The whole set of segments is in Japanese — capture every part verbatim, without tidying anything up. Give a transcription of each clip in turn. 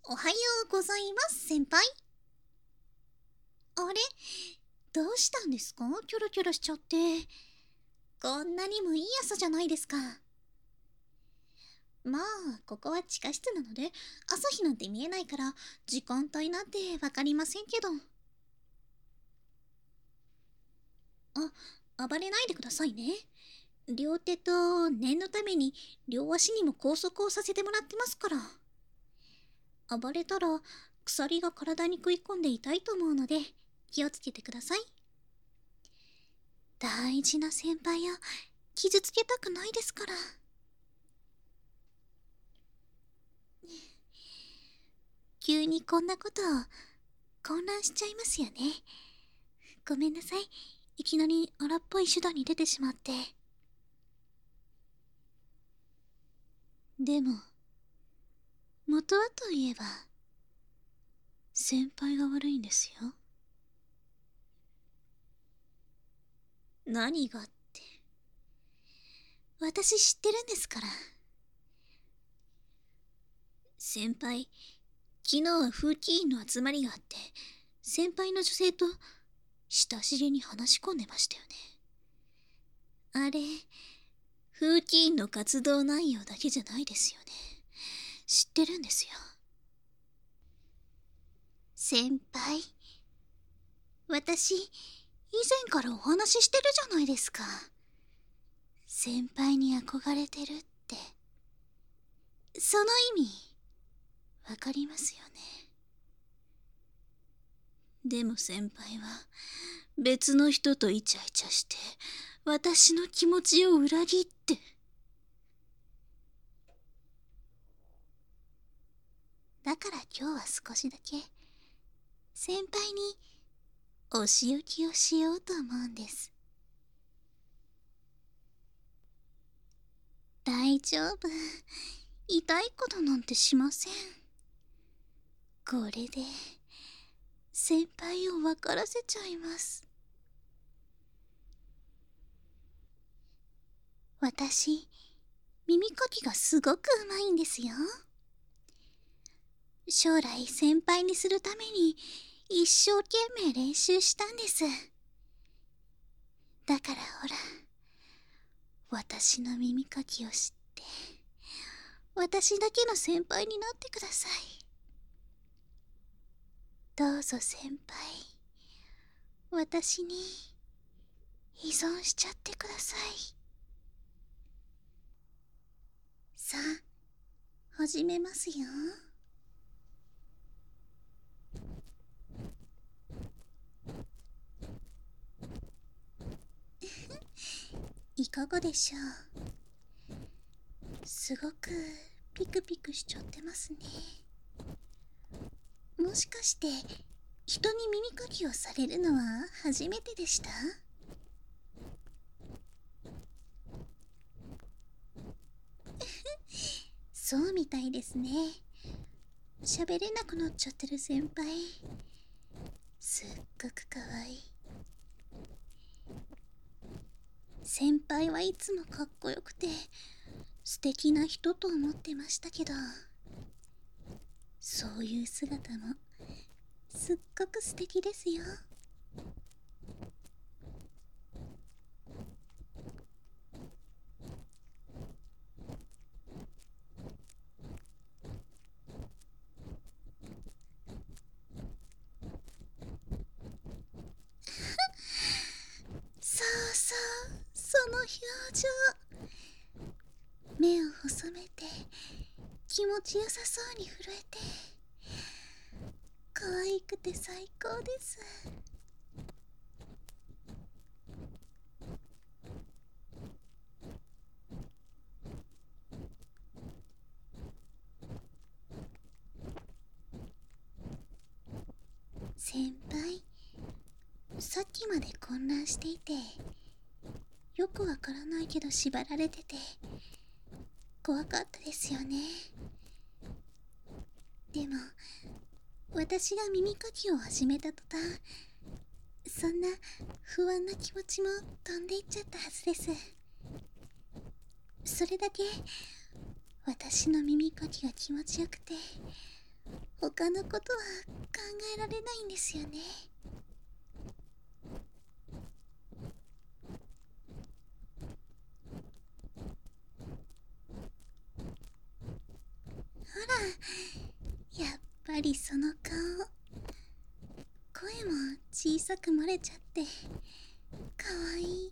おはようございます、先輩。あれ、どうしたんですか？キョロキョロしちゃって。こんなにもいい朝じゃないですか。まあ、ここは地下室なので、朝日なんて見えないから、時間帯なんてわかりませんけど。あ、暴れないでくださいね。両手と念のために両足にも拘束をさせてもらってますから。暴れたら鎖が体に食い込んで痛いと思うので気をつけてください。大事な先輩を傷つけたくないですから。急にこんなことを混乱しちゃいますよね。ごめんなさい。いきなり荒っぽい手段に出てしまって。でも元はといえば先輩が悪いんですよ。何がって、私知ってるんですから。先輩、昨日は風紀委員の集まりがあって先輩の女性と親しげに話し込んでましたよね。あれ、風紀委員の活動内容だけじゃないですよね。知ってるんですよ。先輩、私以前からお話ししてるじゃないですか。先輩に憧れてるって。その意味わかりますよね。でも先輩は別の人とイチャイチャして私の気持ちを裏切って。だから今日は少しだけ先輩にお仕置きをしようと思うんです。大丈夫、痛いことなんてしません。これで先輩を分からせちゃいます。私、耳かきがすごくうまいんですよ。将来先輩にするために一生懸命練習したんです。だからほら、私の耳かきを知って私だけの先輩になってください。どうぞ先輩、私に依存しちゃってください。さあ、始めますよ。いかがでしょう。すごくピクピクしちゃってますね。もしかして人に耳かきをされるのは初めてでした？そうみたいですね。喋れなくなっちゃってる先輩、すっごくかわいい。先輩はいつもかっこよくて素敵な人と思ってましたけど、そういう姿もすっごく素敵ですよ。そうそう、その表情。目を細めて気持ちよさそうに震えて可愛くて最高です。先輩、さっきまで混乱していてよくわからないけど縛られてて怖かったですよね。でも私が耳かきを始めた途端、そんな不安な気持ちも飛んでいっちゃったはずです。それだけ私の耳かきが気持ちよくて他のことは考えられないんですよね。ほら、やっぱりその顔、声も小さく漏れちゃってかわいい。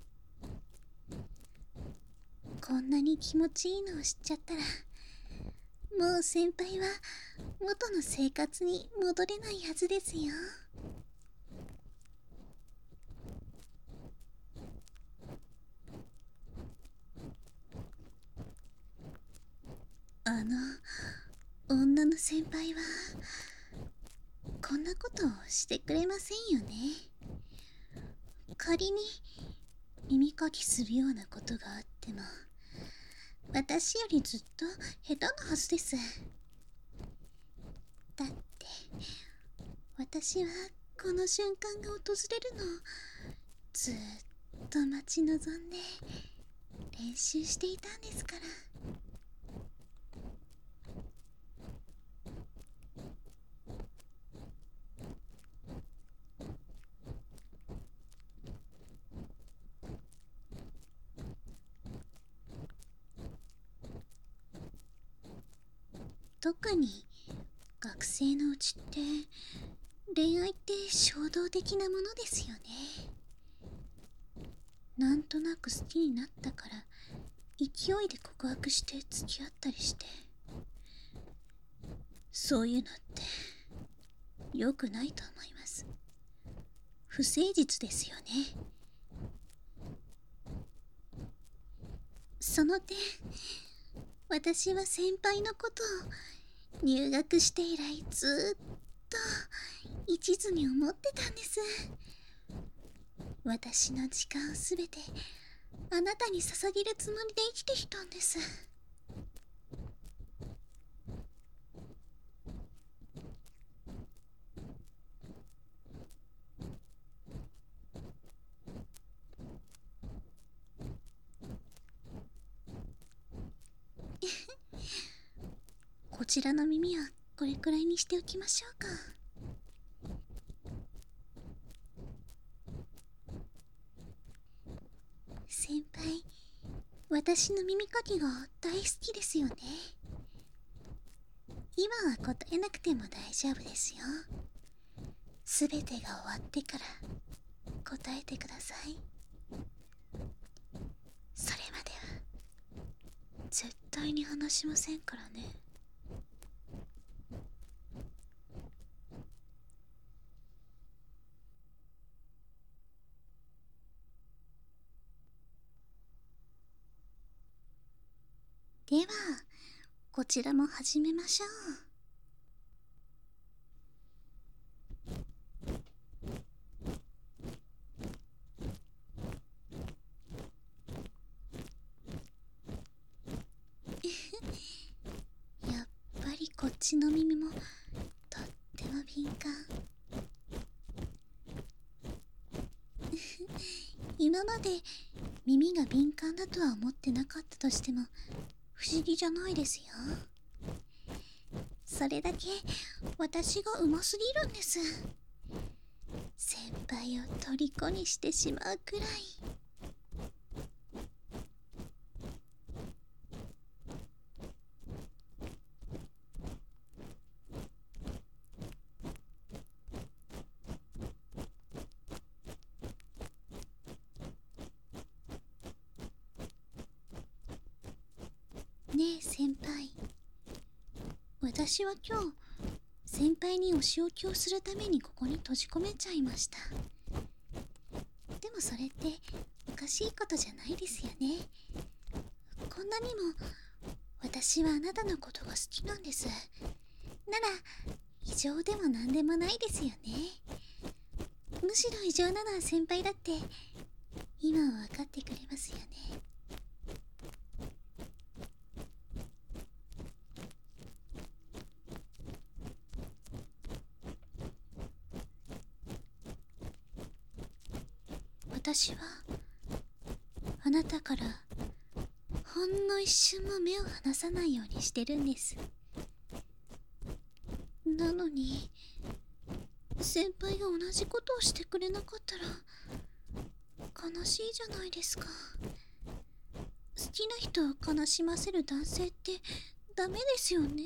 こんなに気持ちいいのを知っちゃったら、もう先輩は元の生活に戻れないはずですよ。あの女の先輩はこんなことをしてくれませんよね。仮に耳かきするようなことがあっても、私よりずっと下手なはずです。だって私はこの瞬間が訪れるのをずっと待ち望んで練習していたんですから。特に学生のうちって恋愛って衝動的なものですよね。なんとなく好きになったから勢いで告白して付き合ったりして、そういうのって良くないと思います。不誠実ですよね。その点、私は先輩のことを入学して以来ずっと一途に思ってたんです。私の時間をすべてあなたに捧げるつもりで生きてきたんです。こちらの耳はこれくらいにしておきましょうか。先輩、私の耳かきが大好きですよね。今は答えなくても大丈夫ですよ。すべてが終わってから答えてください。それまでは絶対に話しませんからね。ではこちらも始めましょう。やっぱりこっちの耳もとっても敏感。今まで耳が敏感だとは思ってなかったとしても不思議じゃないですよ。それだけ私がうますぎるんです。先輩を虜にしてしまうくらい。ねえ先輩、私は今日先輩にお仕置きをするためにここに閉じ込めちゃいました。でもそれっておかしいことじゃないですよね。こんなにも私はあなたのことが好きなんです。なら異常でもなんでもないですよね。むしろ異常なのは先輩だって今は分かってくれますよね。私はあなたからほんの一瞬も目を離さないようにしてるんです。 なのに先輩が同じことをしてくれなかったら悲しいじゃないですか。好きな人を悲しませる男性ってダメですよね。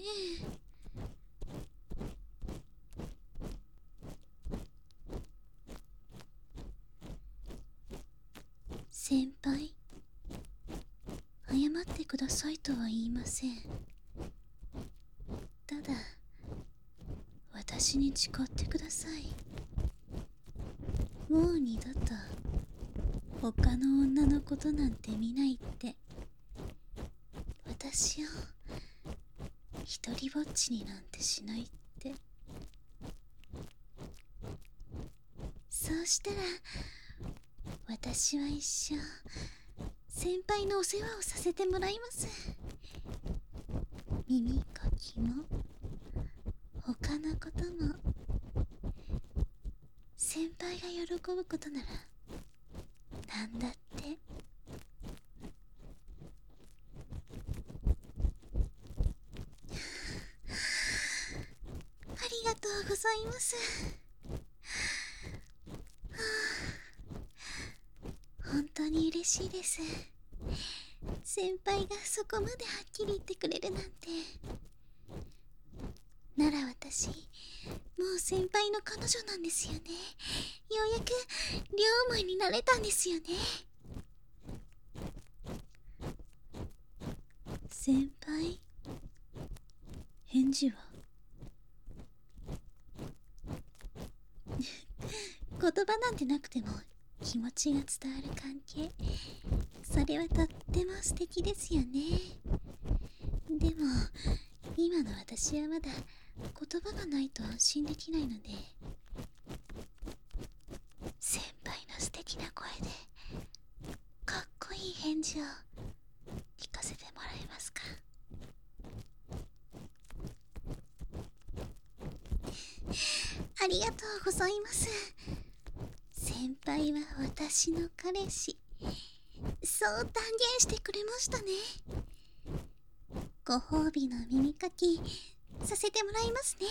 先輩、謝ってくださいとは言いません。ただ私に誓ってください。もう二度と他の女のことなんて見ないって。私を一りぼっちになんてしないって。そうしたら私は一生先輩のお世話をさせてもらいます。耳かきも他のことも先輩が喜ぶことならなんだって。ありがとうございます。本当に嬉しいです。先輩がそこまではっきり言ってくれるなんて。なら私もう先輩の彼女なんですよね。ようやく両思いになれたんですよね。先輩、返事は？言葉なんてなくても気持ちが伝わる関係、それはとっても素敵ですよね。でも今の私はまだ言葉がないと安心できないので、先輩の素敵な声でかっこいい返事を聞かせてもらえますか？ありがとうございます。先輩は私の彼氏、そう断言してくれましたね。ご褒美の耳かきさせてもらいますね。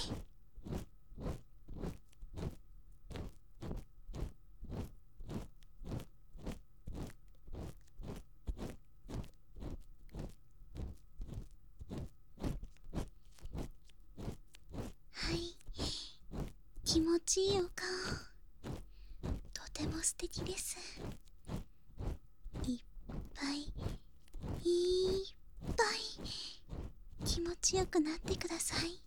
はい、気持ちいいお顔、とても素敵です。いっぱいいっぱい気持ちよくなってください。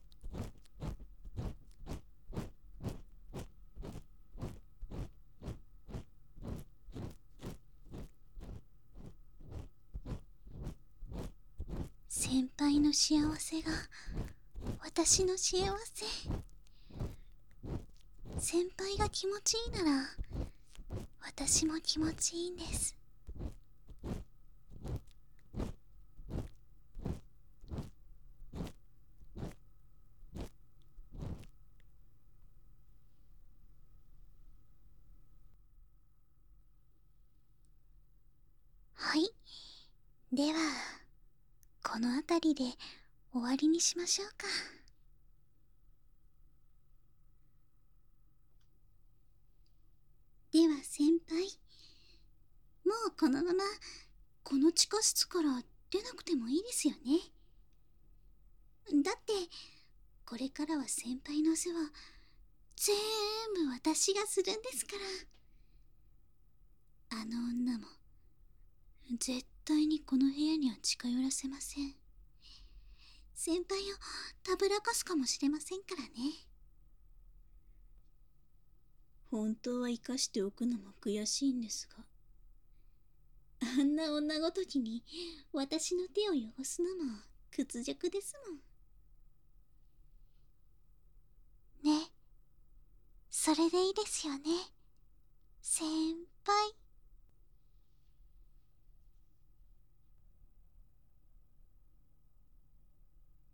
先輩の幸せが私の幸せ。先輩が気持ちいいなら私も気持ちいいんです。はい、ではこの辺りで終わりにしましょうか。では先輩、もうこのままこの地下室から出なくてもいいですよね。だってこれからは先輩の世話全部私がするんですから。あの女も絶対にこの部屋には近寄らせません。先輩をたぶらかすかもしれませんからね。本当は生かしておくのも悔しいんですが、あんな女ごときに私の手を汚すのも屈辱ですもんね。それでいいですよね、先輩。